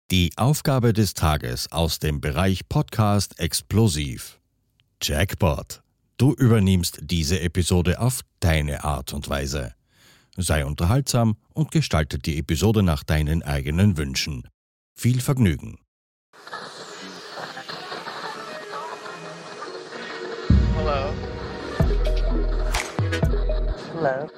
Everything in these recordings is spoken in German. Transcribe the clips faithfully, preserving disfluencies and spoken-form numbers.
Die Aufgabe des Tages aus dem Bereich Podcast Explosiv. Jackpot. Du übernimmst diese Episode auf deine Art und Weise. Sei unterhaltsam und gestalte die Episode nach deinen eigenen Wünschen. Viel Vergnügen. Hello. Hello.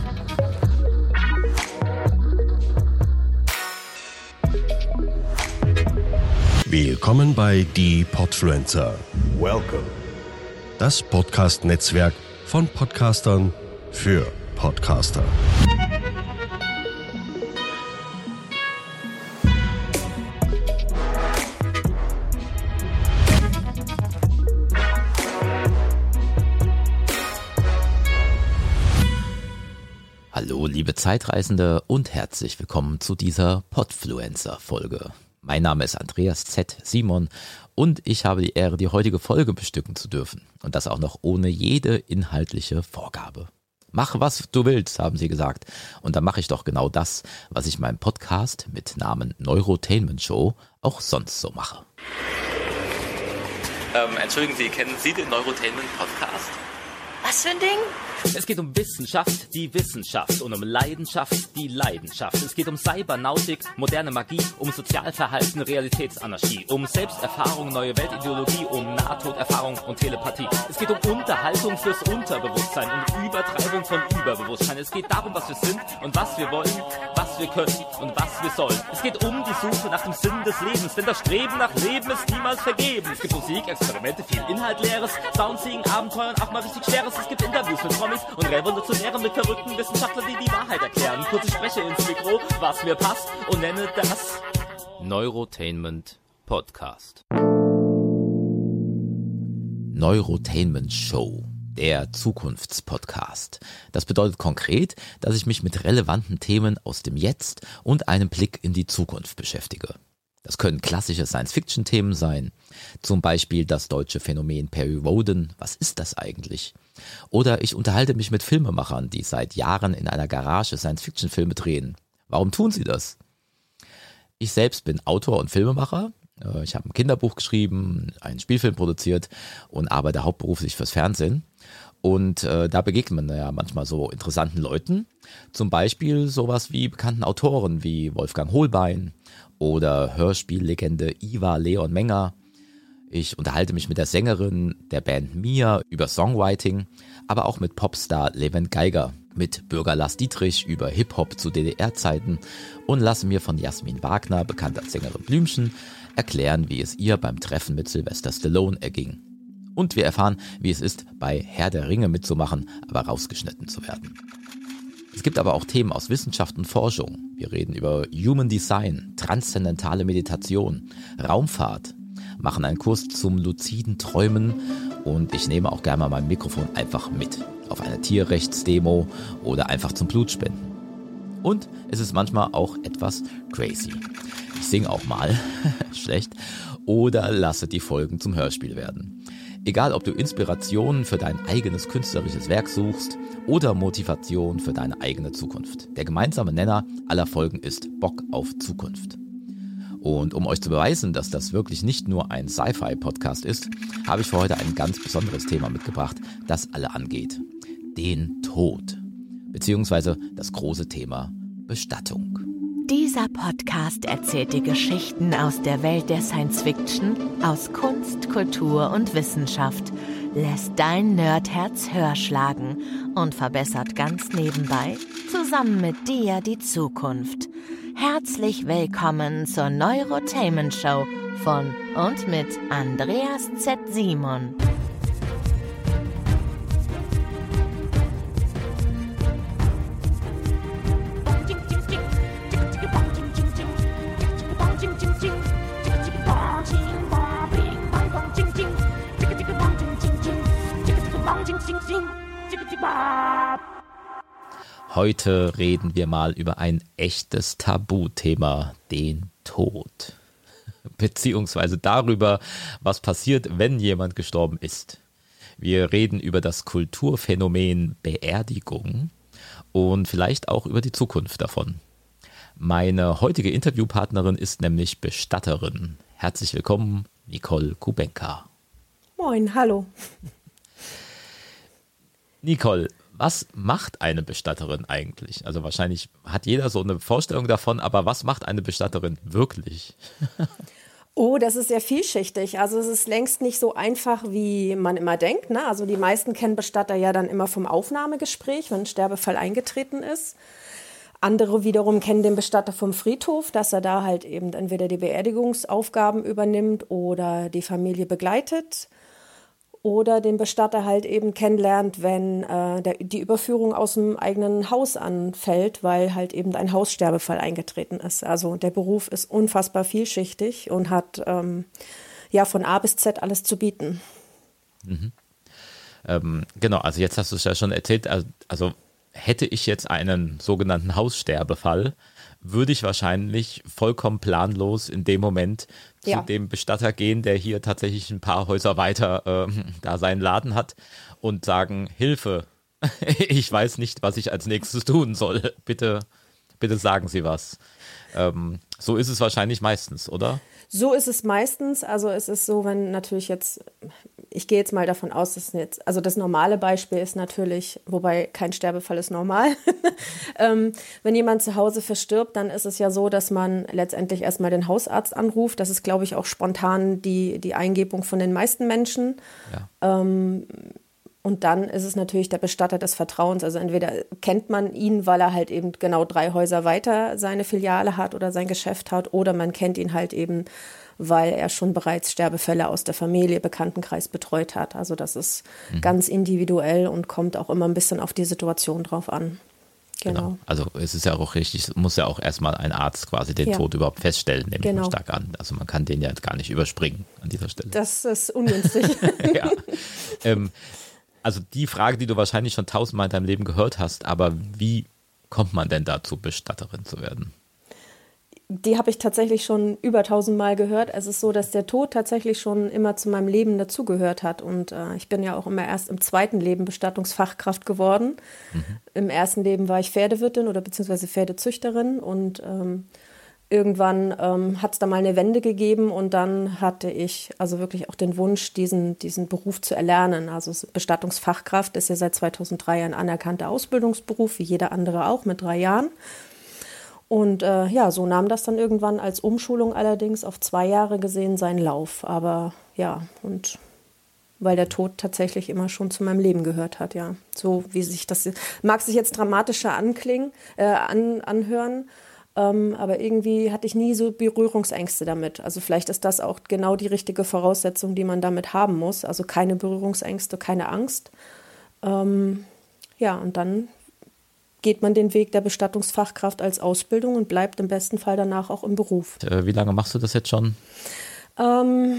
Willkommen bei Die Podfluencer. Welcome. Das Podcast-Netzwerk von Podcastern für Podcaster. Hallo liebe Zeitreisende und herzlich willkommen zu dieser Podfluencer-Folge. Mein Name ist Andreas Z. Simon und ich habe die Ehre, die heutige Folge bestücken zu dürfen. Und das auch noch ohne jede inhaltliche Vorgabe. Mach, was du willst, haben sie gesagt. Und dann mache ich doch genau das, was ich meinem Podcast mit Namen Neurotainment Show auch sonst so mache. Ähm, entschuldigen Sie, kennen Sie den Neurotainment Podcast? Was für ein Ding? Es geht um Wissenschaft, die Wissenschaft und um Leidenschaft, die Leidenschaft. Es geht um Cybernautik, moderne Magie, um Sozialverhalten, Realitätsanarchie, um Selbsterfahrung, neue Weltideologie, um Nahtoderfahrung und Telepathie. Es geht um Unterhaltung fürs Unterbewusstsein und Übertreibung von Überbewusstsein. Es geht darum, was wir sind und was wir wollen, was wir können und was wir sollen. Es geht um die Suche nach dem Sinn des Lebens, denn das Streben nach Leben ist niemals vergeben. Es gibt Musik, Experimente, viel Inhalt, Leeres, Soundseeing, Abenteuer und auch mal richtig Schweres. Es gibt Interviews mit Promis und Revolutionäre mit verrückten Wissenschaftlern, die die Wahrheit erklären. Kurz, ich spreche ins Mikro, was mir passt und nenne das Neurotainment Podcast. Neurotainment Show, der Zukunftspodcast. Das bedeutet konkret, dass ich mich mit relevanten Themen aus dem Jetzt und einem Blick in die Zukunft beschäftige. Das können klassische Science-Fiction-Themen sein, zum Beispiel das deutsche Phänomen Perry Rhodan, was ist das eigentlich? Oder ich unterhalte mich mit Filmemachern, die seit Jahren in einer Garage Science-Fiction-Filme drehen. Warum tun sie das? Ich selbst bin Autor und Filmemacher. Ich habe ein Kinderbuch geschrieben, einen Spielfilm produziert und arbeite hauptberuflich fürs Fernsehen. Und äh, da begegnet man ja manchmal so interessanten Leuten, zum Beispiel sowas wie bekannten Autoren wie Wolfgang Hohlbein oder Hörspiellegende Ivar Leon Menger. Ich unterhalte mich mit der Sängerin der Band Mia über Songwriting, aber auch mit Popstar Levent Geiger, mit Bürger Lars Dietrich über Hip-Hop zu D D R-Zeiten und lasse mir von Jasmin Wagner, bekannt als Sängerin Blümchen, erklären, wie es ihr beim Treffen mit Sylvester Stallone erging. Und wir erfahren, wie es ist, bei Herr der Ringe mitzumachen, aber rausgeschnitten zu werden. Es gibt aber auch Themen aus Wissenschaft und Forschung. Wir reden über Human Design, transzendentale Meditation, Raumfahrt, machen einen Kurs zum luziden Träumen und ich nehme auch gerne mal mein Mikrofon einfach mit auf eine Tierrechtsdemo oder einfach zum Blutspenden. Und es ist manchmal auch etwas crazy. Ich singe auch mal, schlecht, oder lasse die Folgen zum Hörspiel werden. Egal, ob du Inspiration für dein eigenes künstlerisches Werk suchst oder Motivation für deine eigene Zukunft. Der gemeinsame Nenner aller Folgen ist Bock auf Zukunft. Und um euch zu beweisen, dass das wirklich nicht nur ein Sci-Fi-Podcast ist, habe ich für heute ein ganz besonderes Thema mitgebracht, das alle angeht. Den Tod. Beziehungsweise das große Thema Bestattung. Dieser Podcast erzählt dir Geschichten aus der Welt der Science-Fiction, aus Kunst, Kultur und Wissenschaft, lässt dein Nerdherz höher schlagen und verbessert ganz nebenbei zusammen mit dir die Zukunft. Herzlich willkommen zur Neurotainment Show von und mit Andreas Z. Simon. Heute reden wir mal über ein echtes Tabuthema, den Tod. Beziehungsweise darüber, was passiert, wenn jemand gestorben ist. Wir reden über das Kulturphänomen Beerdigung und vielleicht auch über die Zukunft davon. Meine heutige Interviewpartnerin ist nämlich Bestatterin. Herzlich willkommen, Nicole Kubenka. Moin, hallo. Nicole, was macht eine Bestatterin eigentlich? Also wahrscheinlich hat jeder so eine Vorstellung davon, aber was macht eine Bestatterin wirklich? Oh, das ist sehr vielschichtig. Also es ist längst nicht so einfach, wie man immer denkt, ne? Also die meisten kennen Bestatter ja dann immer vom Aufnahmegespräch, wenn ein Sterbefall eingetreten ist. Andere wiederum kennen den Bestatter vom Friedhof, dass er da halt eben entweder die Beerdigungsaufgaben übernimmt oder die Familie begleitet. Oder den Bestatter halt eben kennenlernt, wenn äh, der, die Überführung aus dem eigenen Haus anfällt, weil halt eben ein Haussterbefall eingetreten ist. Also der Beruf ist unfassbar vielschichtig und hat ähm, ja von A bis Z alles zu bieten. Mhm. Ähm, genau, also jetzt hast du es ja schon erzählt, also, also hätte ich jetzt einen sogenannten Haussterbefall, würde ich wahrscheinlich vollkommen planlos in dem Moment zu ja. dem Bestatter gehen, der hier tatsächlich ein paar Häuser weiter äh, da seinen Laden hat und sagen, Hilfe, ich weiß nicht, was ich als nächstes tun soll. Bitte, bitte sagen Sie was. Ähm, so ist es wahrscheinlich meistens, oder? So ist es meistens. Also es ist so, wenn natürlich jetzt, ich gehe jetzt mal davon aus, dass jetzt, also das normale Beispiel ist natürlich, wobei kein Sterbefall ist normal. ähm, wenn jemand zu Hause verstirbt, dann ist es ja so, dass man letztendlich erstmal den Hausarzt anruft. Das ist, glaube ich, auch spontan die, die Eingebung von den meisten Menschen. Ja. Ähm, Und dann ist es natürlich der Bestatter des Vertrauens. Also entweder kennt man ihn, weil er halt eben genau drei Häuser weiter seine Filiale hat oder sein Geschäft hat, oder man kennt ihn halt eben, weil er schon bereits Sterbefälle aus der Familie, Bekanntenkreis betreut hat. Also das ist mhm. ganz individuell und kommt auch immer ein bisschen auf die Situation drauf an. Genau. Genau. Also es ist ja auch richtig, es muss ja auch erstmal ein Arzt quasi den ja. Tod überhaupt feststellen, nehme genau. ich mal stark an. Also man kann den ja gar nicht überspringen an dieser Stelle. Das ist ungünstig. ja. Ähm, Also die Frage, die du wahrscheinlich schon tausendmal in deinem Leben gehört hast, aber wie kommt man denn dazu, Bestatterin zu werden? Die habe ich tatsächlich schon über tausendmal gehört. Es ist so, dass der Tod tatsächlich schon immer zu meinem Leben dazugehört hat. Und äh, ich bin ja auch immer erst im zweiten Leben Bestattungsfachkraft geworden. Mhm. Im ersten Leben war ich Pferdewirtin oder beziehungsweise Pferdezüchterin und ähm, Irgendwann ähm, hat es da mal eine Wende gegeben und dann hatte ich also wirklich auch den Wunsch, diesen, diesen Beruf zu erlernen. Also Bestattungsfachkraft ist ja seit zweitausenddrei ein anerkannter Ausbildungsberuf, wie jeder andere auch, mit drei Jahren. Und äh, ja, so nahm das dann irgendwann als Umschulung allerdings auf zwei Jahre gesehen seinen Lauf. Aber ja, und weil der Tod tatsächlich immer schon zu meinem Leben gehört hat, ja. So wie sich das, mag sich jetzt dramatischer anklingen, äh, an, anhören, Ähm, aber irgendwie hatte ich nie so Berührungsängste damit. Also vielleicht ist das auch genau die richtige Voraussetzung, die man damit haben muss. Also keine Berührungsängste, keine Angst. Ähm, ja, und dann geht man den Weg der Bestattungsfachkraft als Ausbildung und bleibt im besten Fall danach auch im Beruf. Äh, wie lange machst du das jetzt schon? Ähm,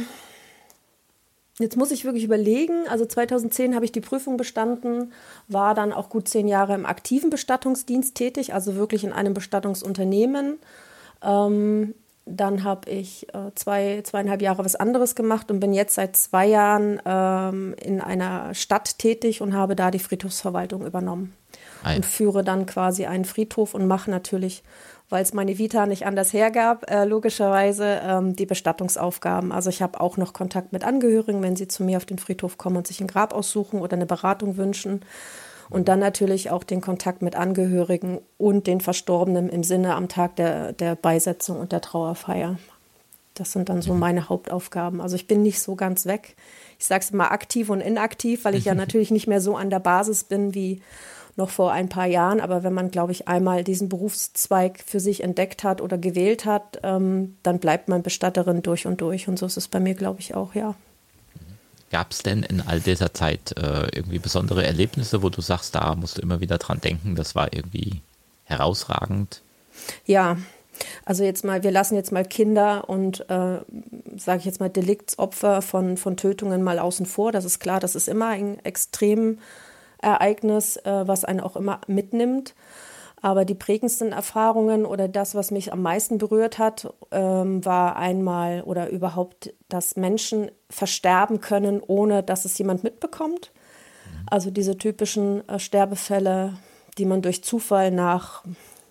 Jetzt muss ich wirklich überlegen, also zweitausendzehn habe ich die Prüfung bestanden, war dann auch gut zehn Jahre im aktiven Bestattungsdienst tätig, also wirklich in einem Bestattungsunternehmen. Ähm, dann habe ich äh, zwei, zweieinhalb Jahre was anderes gemacht und bin jetzt seit zwei Jahren ähm, in einer Stadt tätig und habe da die Friedhofsverwaltung übernommen. Ein. Und führe dann quasi einen Friedhof und mache natürlich, weil es meine Vita nicht anders hergab, äh, logischerweise ähm, die Bestattungsaufgaben. Also ich habe auch noch Kontakt mit Angehörigen, wenn sie zu mir auf den Friedhof kommen und sich ein Grab aussuchen oder eine Beratung wünschen. Und dann natürlich auch den Kontakt mit Angehörigen und den Verstorbenen im Sinne am Tag der, der Beisetzung und der Trauerfeier. Das sind dann so meine Hauptaufgaben. Also ich bin nicht so ganz weg. Ich sage es immer aktiv und inaktiv, weil ich ja natürlich nicht mehr so an der Basis bin wie noch vor ein paar Jahren, aber wenn man, glaube ich, einmal diesen Berufszweig für sich entdeckt hat oder gewählt hat, ähm, dann bleibt man Bestatterin durch und durch und so ist es bei mir, glaube ich, auch, ja. Gab es denn in all dieser Zeit äh, irgendwie besondere Erlebnisse, wo du sagst, da musst du immer wieder dran denken, das war irgendwie herausragend? Ja, also jetzt mal, wir lassen jetzt mal Kinder und, äh, sage ich jetzt mal, Deliktsopfer von, von Tötungen mal außen vor, das ist klar, das ist immer ein extrem Ereignis, äh, was einen auch immer mitnimmt. Aber die prägendsten Erfahrungen oder das, was mich am meisten berührt hat, ähm, war einmal oder überhaupt, dass Menschen versterben können, ohne dass es jemand mitbekommt. Also diese typischen äh, Sterbefälle, die man durch Zufall nach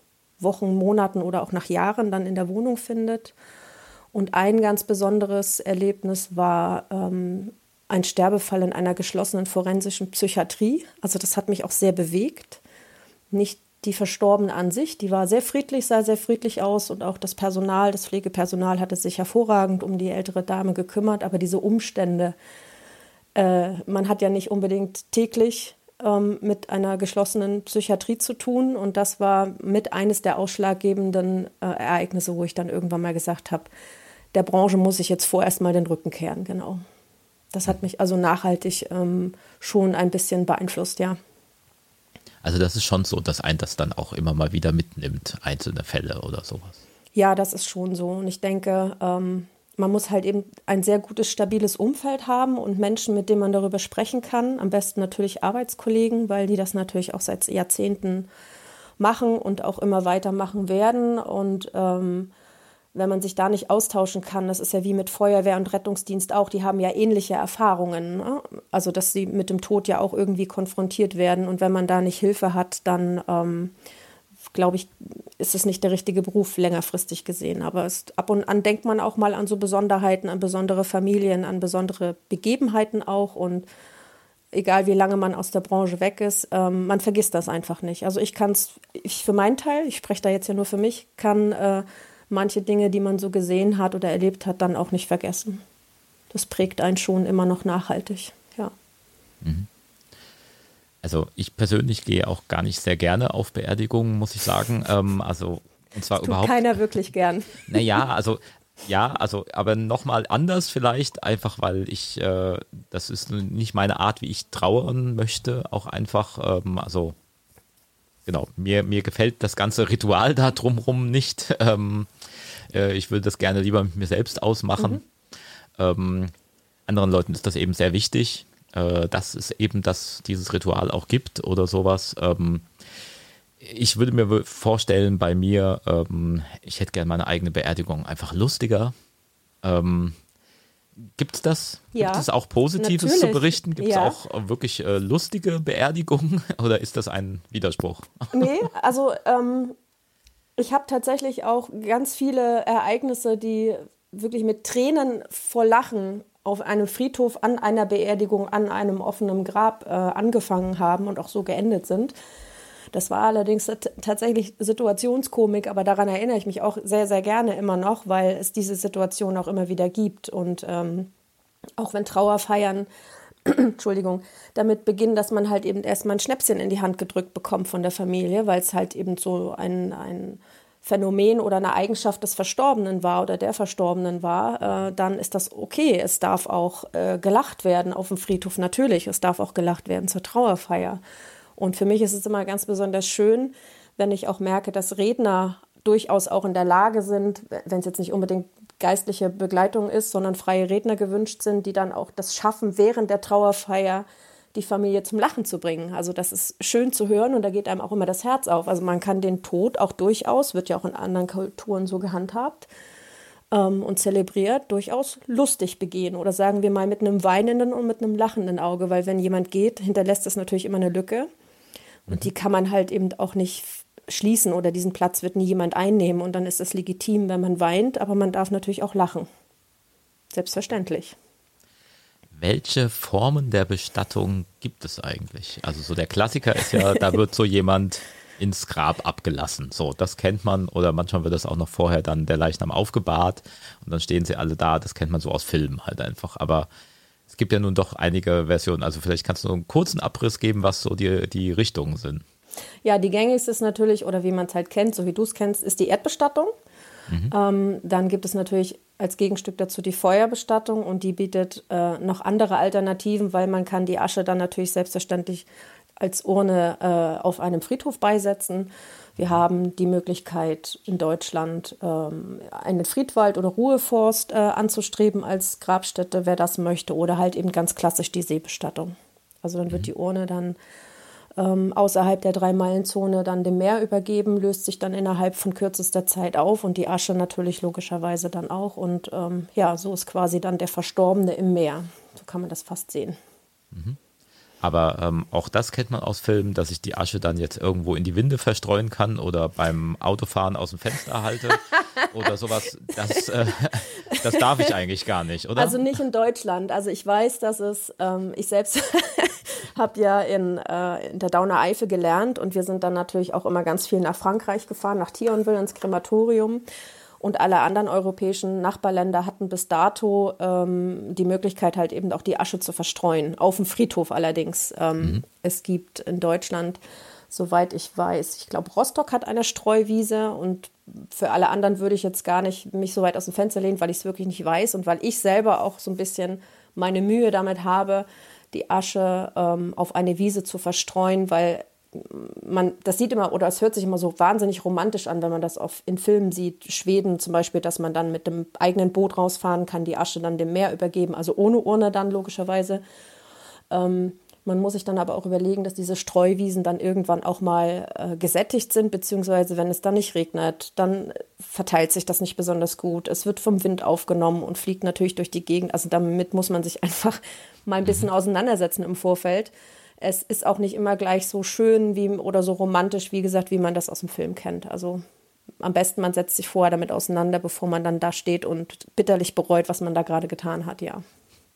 Wochen, Monaten oder auch nach Jahren dann in der Wohnung findet. Und ein ganz besonderes Erlebnis war ähm, ein Sterbefall in einer geschlossenen forensischen Psychiatrie. Also das hat mich auch sehr bewegt. Nicht die Verstorbene an sich, die war sehr friedlich, sah sehr friedlich aus und auch das Personal, das Pflegepersonal hatte sich hervorragend um die ältere Dame gekümmert, aber diese Umstände, äh, man hat ja nicht unbedingt täglich ähm, mit einer geschlossenen Psychiatrie zu tun und das war mit eines der ausschlaggebenden äh, Ereignisse, wo ich dann irgendwann mal gesagt habe, der Branche muss ich jetzt vorerst mal den Rücken kehren, genau. Das hat mich also nachhaltig ähm, schon ein bisschen beeinflusst, ja. Also das ist schon so, dass ein das dann auch immer mal wieder mitnimmt, einzelne Fälle oder sowas. Ja, das ist schon so. Und ich denke, ähm, man muss halt eben ein sehr gutes, stabiles Umfeld haben und Menschen, mit denen man darüber sprechen kann. Am besten natürlich Arbeitskollegen, weil die das natürlich auch seit Jahrzehnten machen und auch immer weitermachen werden. Und ähm, wenn man sich da nicht austauschen kann, das ist ja wie mit Feuerwehr und Rettungsdienst auch, die haben ja ähnliche Erfahrungen, ne? Also dass sie mit dem Tod ja auch irgendwie konfrontiert werden und wenn man da nicht Hilfe hat, dann ähm, glaube ich, ist es nicht der richtige Beruf längerfristig gesehen, aber es, ab und an denkt man auch mal an so Besonderheiten, an besondere Familien, an besondere Begebenheiten auch und egal wie lange man aus der Branche weg ist, ähm, man vergisst das einfach nicht. Also ich kann es, ich für meinen Teil, ich spreche da jetzt ja nur für mich, kann äh, manche Dinge, die man so gesehen hat oder erlebt hat, dann auch nicht vergessen. Das prägt einen schon immer noch nachhaltig, ja. Also ich persönlich gehe auch gar nicht sehr gerne auf Beerdigungen, muss ich sagen. Ähm, also und zwar das tut überhaupt keiner wirklich gern. Naja, also ja, also aber nochmal anders vielleicht, einfach weil ich, äh, das ist nicht meine Art, wie ich trauern möchte, auch einfach, ähm, also genau, mir, mir gefällt das ganze Ritual da drumherum nicht. Ähm, äh, ich würde das gerne lieber mit mir selbst ausmachen. Mhm. Ähm, anderen Leuten ist das eben sehr wichtig, äh, dass es eben das, dieses Ritual auch gibt oder sowas. Ähm, ich würde mir vorstellen, bei mir, ähm, ich hätte gerne meine eigene Beerdigung einfach lustiger. Ähm, Gibt es das? Ja, gibt es auch Positives natürlich. zu berichten? Gibt es ja. auch wirklich äh, lustige Beerdigungen oder ist das ein Widerspruch? Nee, also ähm, ich habe tatsächlich auch ganz viele Ereignisse, die wirklich mit Tränen vor Lachen auf einem Friedhof, an einer Beerdigung, an einem offenen Grab äh, angefangen haben und auch so geendet sind. Das war allerdings t- tatsächlich Situationskomik, aber daran erinnere ich mich auch sehr, sehr gerne immer noch, weil es diese Situation auch immer wieder gibt. Und ähm, auch wenn Trauerfeiern, Entschuldigung, damit beginnen, dass man halt eben erstmal ein Schnäpschen in die Hand gedrückt bekommt von der Familie, weil es halt eben so ein, ein Phänomen oder eine Eigenschaft des Verstorbenen war oder der Verstorbenen war, äh, dann ist das okay. Es darf auch äh, gelacht werden auf dem Friedhof, natürlich. Es darf auch gelacht werden zur Trauerfeier. Und für mich ist es immer ganz besonders schön, wenn ich auch merke, dass Redner durchaus auch in der Lage sind, wenn es jetzt nicht unbedingt geistliche Begleitung ist, sondern freie Redner gewünscht sind, die dann auch das schaffen, während der Trauerfeier die Familie zum Lachen zu bringen. Also das ist schön zu hören und da geht einem auch immer das Herz auf. Also man kann den Tod auch durchaus, wird ja auch in anderen Kulturen so gehandhabt ähm, und zelebriert, durchaus lustig begehen oder sagen wir mal mit einem weinenden und mit einem lachenden Auge, weil wenn jemand geht, hinterlässt das natürlich immer eine Lücke. Und die kann man halt eben auch nicht schließen oder diesen Platz wird nie jemand einnehmen. Und dann ist es legitim, wenn man weint, aber man darf natürlich auch lachen. Selbstverständlich. Welche Formen der Bestattung gibt es eigentlich? Also so der Klassiker ist ja, da wird so jemand ins Grab abgelassen. So, das kennt man. Oder manchmal wird das auch noch vorher dann der Leichnam aufgebahrt und dann stehen sie alle da. Das kennt man so aus Filmen halt einfach. Aber es gibt ja nun doch einige Versionen. Also vielleicht kannst du einen kurzen Abriss geben, was so die, die Richtungen sind. Ja, die gängigste ist natürlich, oder wie man es halt kennt, so wie du es kennst, ist die Erdbestattung. Mhm. Ähm, dann gibt es natürlich als Gegenstück dazu die Feuerbestattung und die bietet äh, noch andere Alternativen, weil man kann die Asche dann natürlich selbstverständlich als Urne äh, auf einem Friedhof beisetzen. Wir haben die Möglichkeit in Deutschland ähm, einen Friedwald oder Ruheforst äh, anzustreben als Grabstätte, wer das möchte, oder halt eben ganz klassisch die Seebestattung. Also dann wird die Urne dann ähm, außerhalb der Drei-Meilen-Zone dann dem Meer übergeben, löst sich dann innerhalb von kürzester Zeit auf und die Asche natürlich logischerweise dann auch. Und ähm, ja, so ist quasi dann der Verstorbene im Meer. So kann man das fast sehen. Mhm. Aber ähm, auch das kennt man aus Filmen, dass ich die Asche dann jetzt irgendwo in die Winde verstreuen kann oder beim Autofahren aus dem Fenster halte oder sowas. Das, äh, das darf ich eigentlich gar nicht, oder? Also nicht in Deutschland. Also ich weiß, dass es, ähm, ich selbst habe ja in, äh, in der Dauner Eifel gelernt und wir sind dann natürlich auch immer ganz viel nach Frankreich gefahren, nach Thionville ins Krematorium. Und alle anderen europäischen Nachbarländer hatten bis dato ähm, die Möglichkeit, halt eben auch die Asche zu verstreuen. Auf dem Friedhof allerdings. Ähm, mhm. Es gibt in Deutschland, soweit ich weiß, ich glaube, Rostock hat eine Streuwiese. Und für alle anderen würde ich jetzt gar nicht mich so weit aus dem Fenster lehnen, weil ich es wirklich nicht weiß. Und weil ich selber auch so ein bisschen meine Mühe damit habe, die Asche ähm, auf eine Wiese zu verstreuen, weil man, das sieht immer, oder es hört sich immer so wahnsinnig romantisch an, wenn man das auf, in Filmen sieht, Schweden zum Beispiel, dass man dann mit dem eigenen Boot rausfahren kann, die Asche dann dem Meer übergeben, also ohne Urne dann logischerweise. Ähm, man muss sich dann aber auch überlegen, dass diese Streuwiesen dann irgendwann auch mal äh, gesättigt sind, beziehungsweise wenn es dann nicht regnet, dann verteilt sich das nicht besonders gut. Es wird vom Wind aufgenommen und fliegt natürlich durch die Gegend, also damit muss man sich einfach mal ein bisschen auseinandersetzen im Vorfeld. Es ist auch nicht immer gleich so schön wie, oder so romantisch, wie gesagt, wie man das aus dem Film kennt. Also am besten, man setzt sich vorher damit auseinander, bevor man dann da steht und bitterlich bereut, was man da gerade getan hat, ja.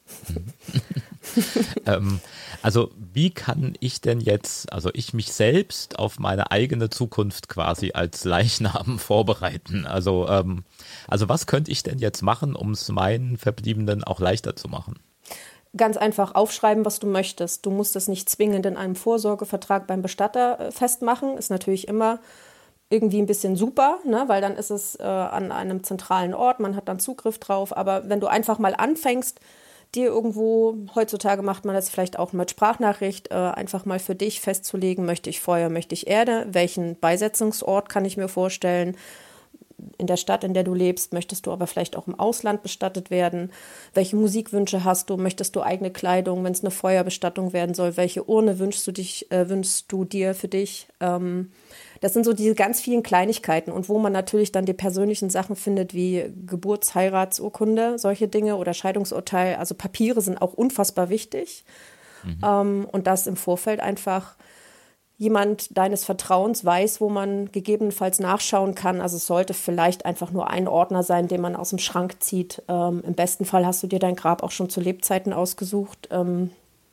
ähm, also wie kann ich denn jetzt, also ich mich selbst auf meine eigene Zukunft quasi als Leichnam vorbereiten? Also, ähm, also was könnte ich denn jetzt machen, um es meinen Verbliebenen auch leichter zu machen? Ganz einfach aufschreiben, was du möchtest. Du musst es nicht zwingend in einem Vorsorgevertrag beim Bestatter festmachen. Ist natürlich immer irgendwie ein bisschen super, ne? Weil dann ist es äh, an einem zentralen Ort, man hat dann Zugriff drauf. Aber wenn du einfach mal anfängst, dir irgendwo, heutzutage macht man das vielleicht auch mit Sprachnachricht, äh, einfach mal für dich festzulegen, möchte ich Feuer, möchte ich Erde, welchen Beisetzungsort kann ich mir vorstellen, in der Stadt, in der du lebst, möchtest du aber vielleicht auch im Ausland bestattet werden? Welche Musikwünsche hast du? Möchtest du eigene Kleidung, wenn es eine Feuerbestattung werden soll? Welche Urne wünschst du dich, äh, wünschst du dir für dich? Ähm, das sind so diese ganz vielen Kleinigkeiten und wo man natürlich dann die persönlichen Sachen findet, wie Geburts-, Heiratsurkunde, solche Dinge oder Scheidungsurteil. Also Papiere sind auch unfassbar wichtig. Mhm. Ähm, und das im Vorfeld einfach jemand deines Vertrauens weiß, wo man gegebenenfalls nachschauen kann. Also es sollte vielleicht einfach nur ein Ordner sein, den man aus dem Schrank zieht. Ähm, im besten Fall hast du dir dein Grab auch schon zu Lebzeiten ausgesucht. Ähm,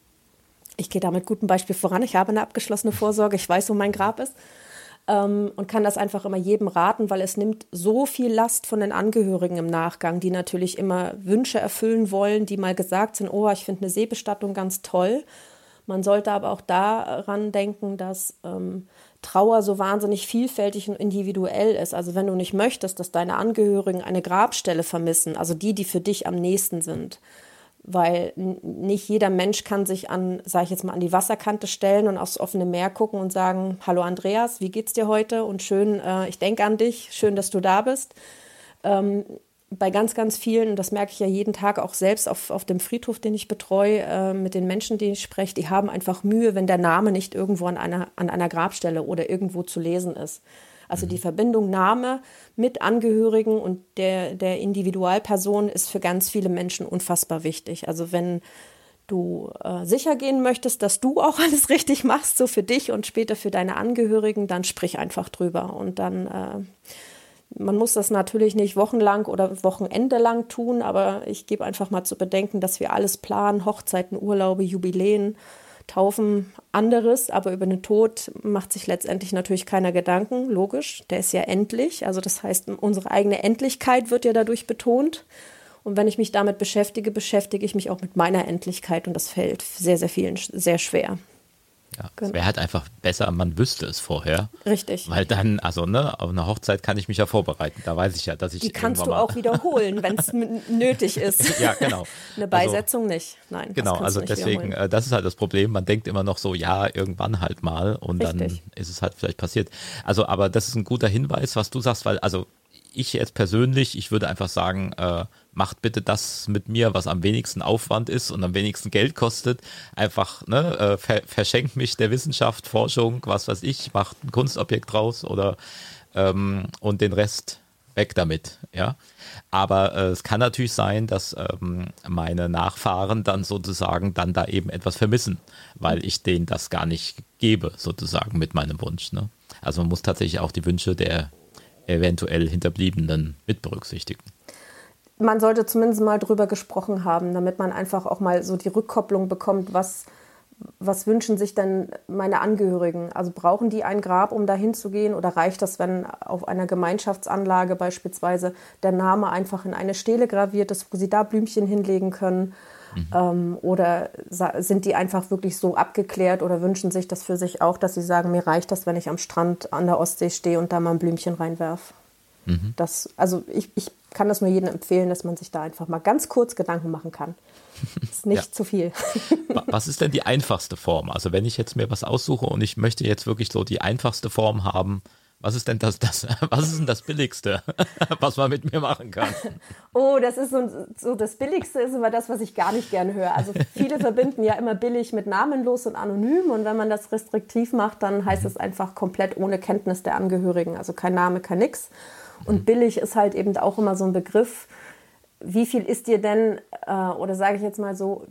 ich gehe da mit gutem Beispiel voran. Ich habe eine abgeschlossene Vorsorge. Ich weiß, wo mein Grab ist. Ähm, und kann das einfach immer jedem raten, weil es nimmt so viel Last von den Angehörigen im Nachgang, die natürlich immer Wünsche erfüllen wollen, die mal gesagt sind, oh, ich finde eine Seebestattung ganz toll. Man sollte aber auch daran denken, dass ähm, Trauer so wahnsinnig vielfältig und individuell ist. Also wenn du nicht möchtest, dass deine Angehörigen eine Grabstelle vermissen, also die, die für dich am nächsten sind, weil n- nicht jeder Mensch kann sich an, sage ich jetzt mal, an die Wasserkante stellen und aufs offene Meer gucken und sagen, hallo Andreas, wie geht's dir heute? Und schön, äh, ich denke an dich, schön, dass du da bist. Ähm, Bei ganz, ganz vielen, und das merke ich ja jeden Tag auch selbst auf, auf dem Friedhof, den ich betreue, äh, mit den Menschen, die ich spreche, die haben einfach Mühe, wenn der Name nicht irgendwo an einer, an einer Grabstelle oder irgendwo zu lesen ist. Also die Verbindung Name mit Angehörigen und der, der Individualperson ist für ganz viele Menschen unfassbar wichtig. Also wenn du äh, sicher gehen möchtest, dass du auch alles richtig machst, so für dich und später für deine Angehörigen, dann sprich einfach drüber und dann äh, man muss das natürlich nicht wochenlang oder Wochenende lang tun, aber ich gebe einfach mal zu bedenken, dass wir alles planen, Hochzeiten, Urlaube, Jubiläen, Taufen, anderes, aber über den Tod macht sich letztendlich natürlich keiner Gedanken, logisch, der ist ja endlich, also das heißt, unsere eigene Endlichkeit wird ja dadurch betont und wenn ich mich damit beschäftige, beschäftige ich mich auch mit meiner Endlichkeit und das fällt sehr, sehr vielen sehr schwer. Ja, genau. Es wäre halt einfach besser, man wüsste es vorher. Richtig. Weil dann, also ne, auf eine Hochzeit kann ich mich ja vorbereiten. Da weiß ich ja, dass ich Die kannst du mal auch wiederholen, wenn es nötig ist. Ja, genau. Eine Beisetzung also, nicht. Nein. Genau, das also deswegen, äh, das ist halt das Problem. Man denkt immer noch so, ja, irgendwann halt mal und Richtig. Dann ist es halt vielleicht passiert. Also, aber das ist ein guter Hinweis, was du sagst, weil, also ich jetzt persönlich, ich würde einfach sagen, äh, macht bitte das mit mir, was am wenigsten Aufwand ist und am wenigsten Geld kostet. Einfach, ne, äh, ver- verschenkt mich der Wissenschaft, Forschung, was weiß ich, macht ein Kunstobjekt draus oder ähm, und den Rest weg damit, ja. Aber äh, es kann natürlich sein, dass ähm, meine Nachfahren dann sozusagen dann da eben etwas vermissen, weil ich denen das gar nicht gebe, sozusagen mit meinem Wunsch. Ne? Also man muss tatsächlich auch die Wünsche der eventuell Hinterbliebenen mit berücksichtigen. Man sollte zumindest mal drüber gesprochen haben, damit man einfach auch mal so die Rückkopplung bekommt, was, was wünschen sich denn meine Angehörigen? Also brauchen die ein Grab, um dahin zu gehen, oder reicht das, wenn auf einer Gemeinschaftsanlage beispielsweise der Name einfach in eine Stele graviert ist, wo sie da Blümchen hinlegen können? Mhm. Ähm, oder sind die einfach wirklich so abgeklärt oder wünschen sich das für sich auch, dass sie sagen, mir reicht das, wenn ich am Strand an der Ostsee stehe und da mal ein Blümchen reinwerfe? Mhm. Das, also ich, ich kann das nur jedem empfehlen, dass man sich da einfach mal ganz kurz Gedanken machen kann. Das ist nicht ja. zu viel. Was ist denn die einfachste Form? Also wenn ich jetzt mir was aussuche und ich möchte jetzt wirklich so die einfachste Form haben, was ist denn das, das, was ist denn das Billigste, was man mit mir machen kann? Oh, das ist so, so das Billigste ist immer das, was ich gar nicht gerne höre. Also viele verbinden ja immer billig mit namenlos und anonym, und wenn man das restriktiv macht, dann heißt mhm. es einfach komplett ohne Kenntnis der Angehörigen. Also kein Name, kein nix. Und mhm. billig ist halt eben auch immer so ein Begriff. Wie viel ist dir denn, äh, oder sage ich jetzt mal so,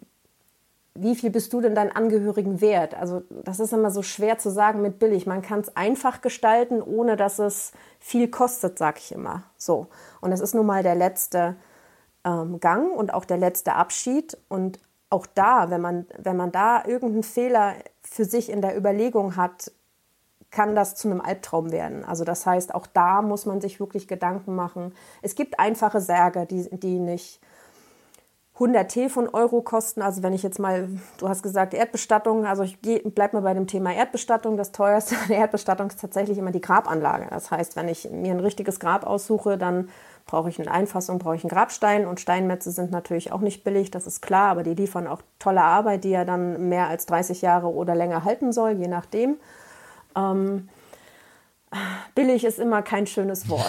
wie viel bist du denn deinen Angehörigen wert? Also das ist immer so schwer zu sagen mit billig. Man kann es einfach gestalten, ohne dass es viel kostet, sage ich immer. So. Und das ist nun mal der letzte ähm, Gang und auch der letzte Abschied. Und auch da, wenn man, wenn man da irgendeinen Fehler für sich in der Überlegung hat, kann das zu einem Albtraum werden. Also das heißt, auch da muss man sich wirklich Gedanken machen. Es gibt einfache Särge, die, die nicht hundert T von Euro kosten. Also wenn ich jetzt mal, du hast gesagt Erdbestattung, also ich bleibe mal bei dem Thema Erdbestattung. Das teuerste der Erdbestattung ist tatsächlich immer die Grabanlage. Das heißt, wenn ich mir ein richtiges Grab aussuche, dann brauche ich eine Einfassung, brauche ich einen Grabstein, und Steinmetze sind natürlich auch nicht billig, das ist klar, aber die liefern auch tolle Arbeit, die ja dann mehr als dreißig Jahre oder länger halten soll, je nachdem. Ähm, billig ist immer kein schönes Wort.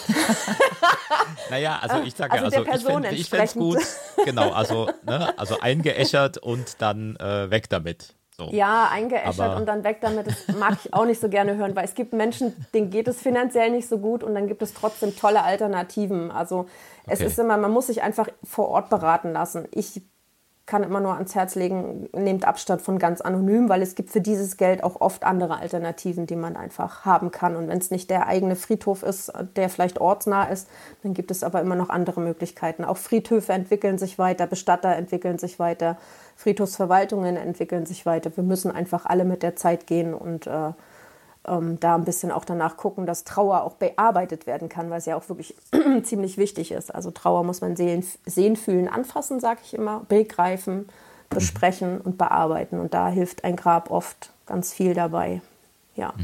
Naja, also ich sage also ja, also ich fände es gut, genau, also, ne, also eingeäschert und dann äh, weg damit. So. Ja, eingeäschert und dann weg damit, das mag ich auch nicht so gerne hören, weil es gibt Menschen, denen geht es finanziell nicht so gut, und dann gibt es trotzdem tolle Alternativen. Also es okay. ist immer, man muss sich einfach vor Ort beraten lassen. Ich kann immer nur ans Herz legen, nehmt Abstand von ganz anonym, weil es gibt für dieses Geld auch oft andere Alternativen, die man einfach haben kann. Und wenn es nicht der eigene Friedhof ist, der vielleicht ortsnah ist, dann gibt es aber immer noch andere Möglichkeiten. Auch Friedhöfe entwickeln sich weiter, Bestatter entwickeln sich weiter, Friedhofsverwaltungen entwickeln sich weiter. Wir müssen einfach alle mit der Zeit gehen und äh, ähm, da ein bisschen auch danach gucken, dass Trauer auch bearbeitet werden kann, weil es ja auch wirklich ziemlich wichtig ist. Also Trauer muss man sehen, sehen fühlen, anfassen, sage ich immer, begreifen, besprechen und bearbeiten. Und da hilft ein Grab oft ganz viel dabei. Ja.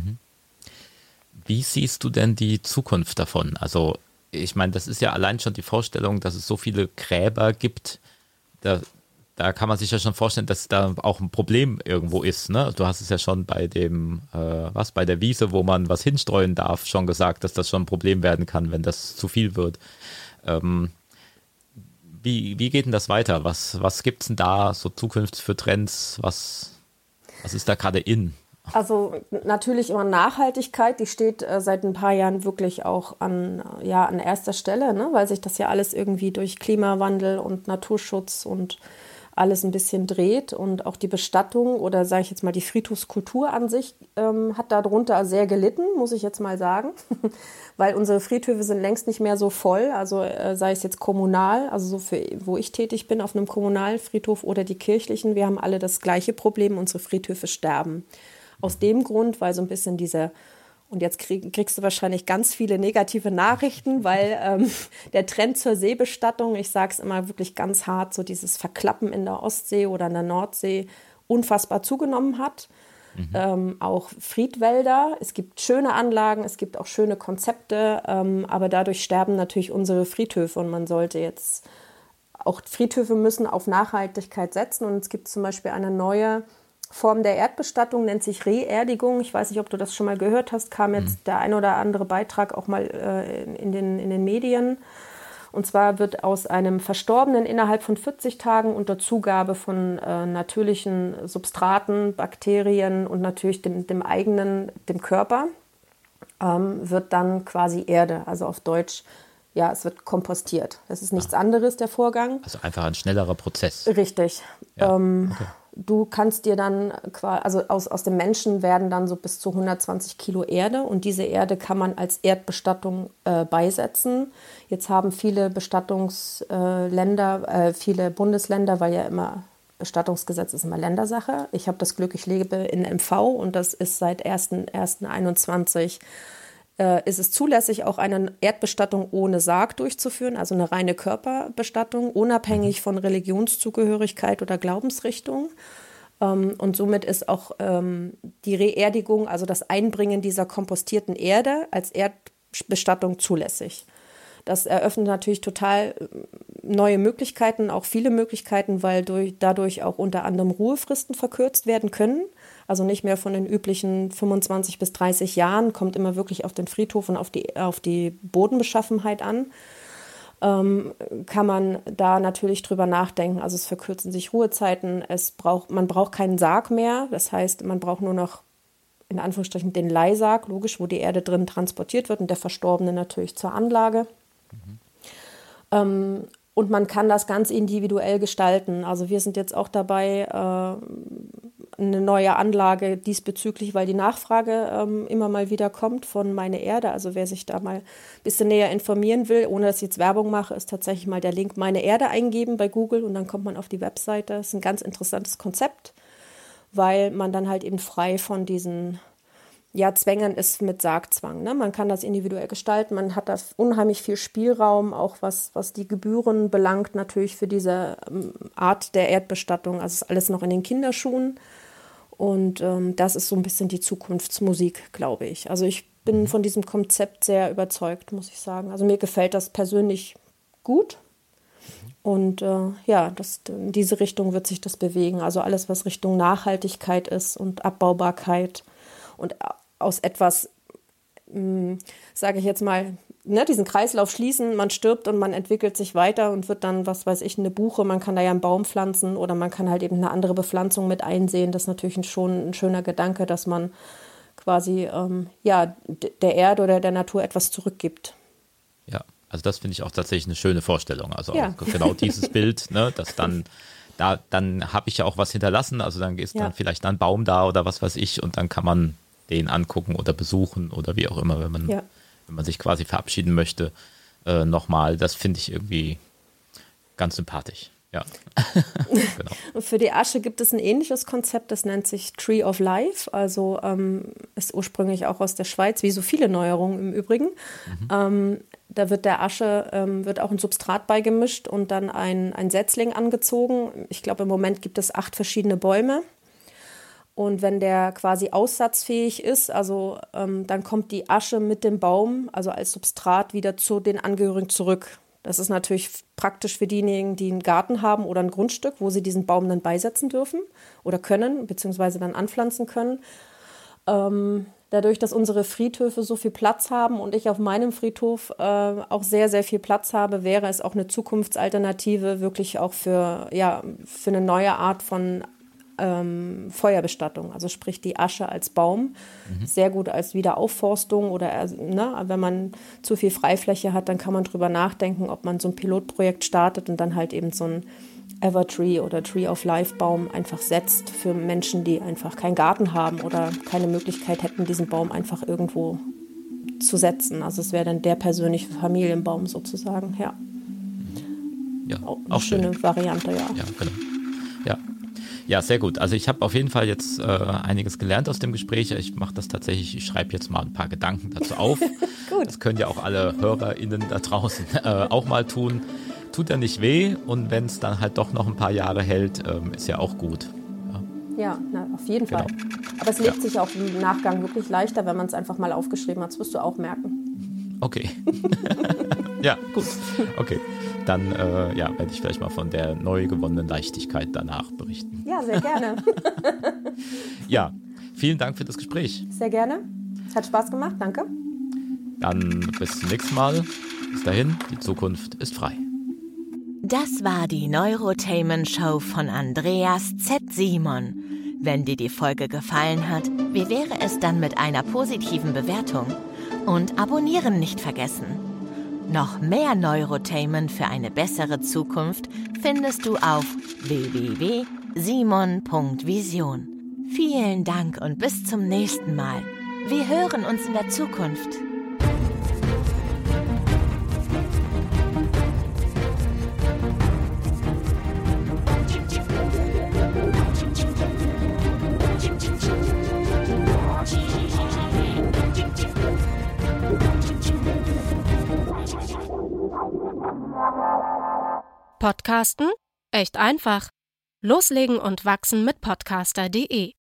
Wie siehst du denn die Zukunft davon? Also ich meine, das ist ja allein schon die Vorstellung, dass es so viele Gräber gibt, da Da kann man sich ja schon vorstellen, dass da auch ein Problem irgendwo ist. Ne? Du hast es ja schon bei dem, äh, was, bei der Wiese, wo man was hinstreuen darf, schon gesagt, dass das schon ein Problem werden kann, wenn das zu viel wird. Ähm, wie, wie geht denn das weiter? Was, was gibt es denn da so zukünftig für Trends? Was, was ist da gerade in? Also natürlich immer Nachhaltigkeit, die steht äh, seit ein paar Jahren wirklich auch an, ja, an erster Stelle, ne? Weil sich das ja alles irgendwie durch Klimawandel und Naturschutz und alles ein bisschen dreht, und auch die Bestattung oder sage ich jetzt mal die Friedhofskultur an sich ähm, hat darunter sehr gelitten, muss ich jetzt mal sagen, weil unsere Friedhöfe sind längst nicht mehr so voll, also äh, sei es jetzt kommunal, also so für, wo ich tätig bin auf einem Kommunalfriedhof oder die kirchlichen, wir haben alle das gleiche Problem, unsere Friedhöfe sterben. Aus dem Grund, weil so ein bisschen diese, und jetzt krieg, kriegst du wahrscheinlich ganz viele negative Nachrichten, weil ähm, der Trend zur Seebestattung, ich sage es immer wirklich ganz hart, so dieses Verklappen in der Ostsee oder in der Nordsee unfassbar zugenommen hat. Mhm. Ähm, auch Friedwälder, es gibt schöne Anlagen, es gibt auch schöne Konzepte, ähm, aber dadurch sterben natürlich unsere Friedhöfe, und man sollte jetzt, auch Friedhöfe müssen auf Nachhaltigkeit setzen, und es gibt zum Beispiel eine neue Form der Erdbestattung, nennt sich Reerdigung. Ich weiß nicht, ob du das schon mal gehört hast, kam jetzt mhm. der ein oder andere Beitrag auch mal äh, in, den, in den Medien. Und zwar wird aus einem Verstorbenen innerhalb von vierzig Tagen unter Zugabe von äh, natürlichen Substraten, Bakterien und natürlich dem, dem eigenen, dem Körper, ähm, wird dann quasi Erde, also auf Deutsch ja, es wird kompostiert. Das ist nichts ah. anderes, der Vorgang. Also einfach ein schnellerer Prozess. Richtig. Ja. Ähm, okay. Du kannst dir dann, also aus, aus dem Menschen werden dann so bis zu hundertzwanzig Kilo Erde und diese Erde kann man als Erdbestattung äh, beisetzen. Jetzt haben viele Bestattungsländer, äh, viele Bundesländer, weil ja immer Bestattungsgesetz ist immer Ländersache. Ich habe das Glück, ich lebe in M V und das ist seit erster erster einundzwanzig äh, ist es zulässig, auch eine Erdbestattung ohne Sarg durchzuführen, also eine reine Körperbestattung, unabhängig von Religionszugehörigkeit oder Glaubensrichtung. Ähm, und somit ist auch ähm, die Reerdigung, also das Einbringen dieser kompostierten Erde als Erdbestattung zulässig. Das eröffnet natürlich total neue Möglichkeiten, auch viele Möglichkeiten, weil durch, dadurch auch unter anderem Ruhefristen verkürzt werden können. Also nicht mehr von den üblichen fünfundzwanzig bis dreißig Jahren, kommt immer wirklich auf den Friedhof und auf die, auf die Bodenbeschaffenheit an. Ähm, kann man da natürlich drüber nachdenken. Also es verkürzen sich Ruhezeiten, es braucht, man braucht keinen Sarg mehr. Das heißt, man braucht nur noch in Anführungsstrichen den Leihsarg, logisch, wo die Erde drin transportiert wird und der Verstorbene natürlich zur Anlage. Mhm. Ähm, und man kann das ganz individuell gestalten. Also wir sind jetzt auch dabei, äh, eine neue Anlage diesbezüglich, weil die Nachfrage ähm, immer mal wieder kommt von Meine Erde. Also wer sich da mal ein bisschen näher informieren will, ohne dass ich jetzt Werbung mache, ist tatsächlich mal der Link Meine Erde eingeben bei Google und dann kommt man auf die Webseite. Das ist ein ganz interessantes Konzept, weil man dann halt eben frei von diesen ja, Zwängen ist mit Sargzwang. Ne? Man kann das individuell gestalten, man hat da unheimlich viel Spielraum, auch was, was die Gebühren belangt, natürlich für diese ähm, Art der Erdbestattung. Also ist alles noch in den Kinderschuhen und ähm, das ist so ein bisschen die Zukunftsmusik, glaube ich. Also ich bin von diesem Konzept sehr überzeugt, muss ich sagen. Also mir gefällt das persönlich gut und äh, ja, das, in diese Richtung wird sich das bewegen. Also alles, was Richtung Nachhaltigkeit ist und Abbaubarkeit und aus etwas, sage ich jetzt mal, ne, diesen Kreislauf schließen, man stirbt und man entwickelt sich weiter und wird dann, was weiß ich, eine Buche, man kann da ja einen Baum pflanzen oder man kann halt eben eine andere Bepflanzung mit einsehen. Das ist natürlich ein, schon ein schöner Gedanke, dass man quasi ähm, ja, der Erde oder der Natur etwas zurückgibt. Ja, also das finde ich auch tatsächlich eine schöne Vorstellung. Also ja. auch genau dieses Bild, ne, dass dann da, dann habe ich ja auch was hinterlassen, also dann ist ja. dann vielleicht ein Baum da oder was weiß ich und dann kann man den angucken oder besuchen oder wie auch immer, wenn man, ja. wenn man sich quasi verabschieden möchte, äh, nochmal. Das finde ich irgendwie ganz sympathisch. Ja. Genau. Und für die Asche gibt es ein ähnliches Konzept, das nennt sich Tree of Life, also ähm, ist ursprünglich auch aus der Schweiz, wie so viele Neuerungen im Übrigen. Mhm. Ähm, da wird der Asche, ähm, wird auch ein Substrat beigemischt und dann ein, ein Setzling angezogen. Ich glaube, im Moment gibt es acht verschiedene Bäume. Und wenn der quasi aussatzfähig ist, also ähm, dann kommt die Asche mit dem Baum, also als Substrat, wieder zu den Angehörigen zurück. Das ist natürlich praktisch für diejenigen, die einen Garten haben oder ein Grundstück, wo sie diesen Baum dann beisetzen dürfen oder können, beziehungsweise dann anpflanzen können. Ähm, dadurch, dass unsere Friedhöfe so viel Platz haben und ich auf meinem Friedhof äh, auch sehr, sehr viel Platz habe, wäre es auch eine Zukunftsalternative wirklich auch für, ja, für eine neue Art von Ähm, Feuerbestattung, also sprich die Asche als Baum, mhm. sehr gut als Wiederaufforstung oder ne, wenn man zu viel Freifläche hat, dann kann man drüber nachdenken, ob man so ein Pilotprojekt startet und dann halt eben so ein Evertree oder Tree of Life Baum einfach setzt für Menschen, die einfach keinen Garten haben oder keine Möglichkeit hätten, diesen Baum einfach irgendwo zu setzen. Also es wäre dann der persönliche Familienbaum sozusagen, ja. Ja, auch eine auch schöne schön. Variante, ja. Ja, genau. Ja. Ja, sehr gut. Also ich habe auf jeden Fall jetzt äh, einiges gelernt aus dem Gespräch. Ich mache das tatsächlich, ich schreibe jetzt mal ein paar Gedanken dazu auf. Gut. Das können ja auch alle HörerInnen da draußen äh, auch mal tun. Tut ja nicht weh und wenn es dann halt doch noch ein paar Jahre hält, ähm, ist ja auch gut. Ja, ja na, auf jeden genau. Fall. Aber es lebt ja. sich auch im Nachgang wirklich leichter, wenn man es einfach mal aufgeschrieben hat. Das wirst du auch merken. Okay. Ja, gut. Okay. Dann äh, ja, werde ich vielleicht mal von der neu gewonnenen Leichtigkeit danach berichten. Ja, sehr gerne. Ja, vielen Dank für das Gespräch. Sehr gerne. Es hat Spaß gemacht, danke. Dann bis zum nächsten Mal. Bis dahin, die Zukunft ist frei. Das war die Neurotainment-Show von Andreas Z. Simon. Wenn dir die Folge gefallen hat, wie wäre es dann mit einer positiven Bewertung? Und abonnieren nicht vergessen. Noch mehr Neurotainment für eine bessere Zukunft findest du auf w w w punkt simon punkt vision. Vielen Dank und bis zum nächsten Mal. Wir hören uns in der Zukunft. Podcasten? Echt einfach. Loslegen und wachsen mit podcaster punkt de